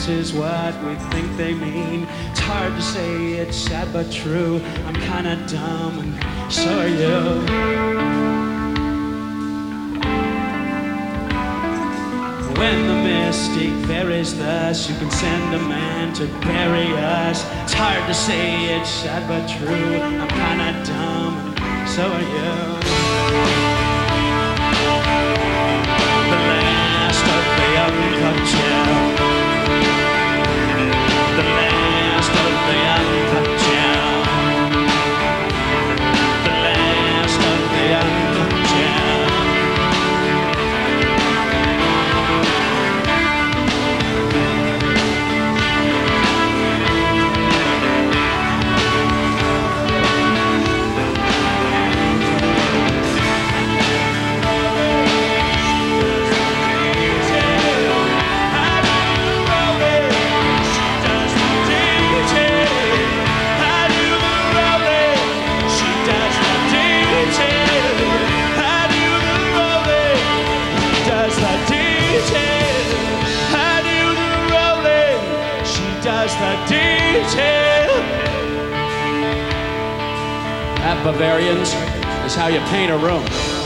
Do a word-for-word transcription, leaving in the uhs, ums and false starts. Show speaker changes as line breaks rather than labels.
this is what we think they mean. It's hard to say, it's sad but true. I'm kinda dumb and so are you. When the mystic varies thus, you can send a man to bury us. It's hard to say, it's sad but true. I'm kinda dumb and so are you. The last of the uncut gel. The last of the uncut gel. The last of the uncut gel. Does the detail. That, Bavarians, is how you paint a room.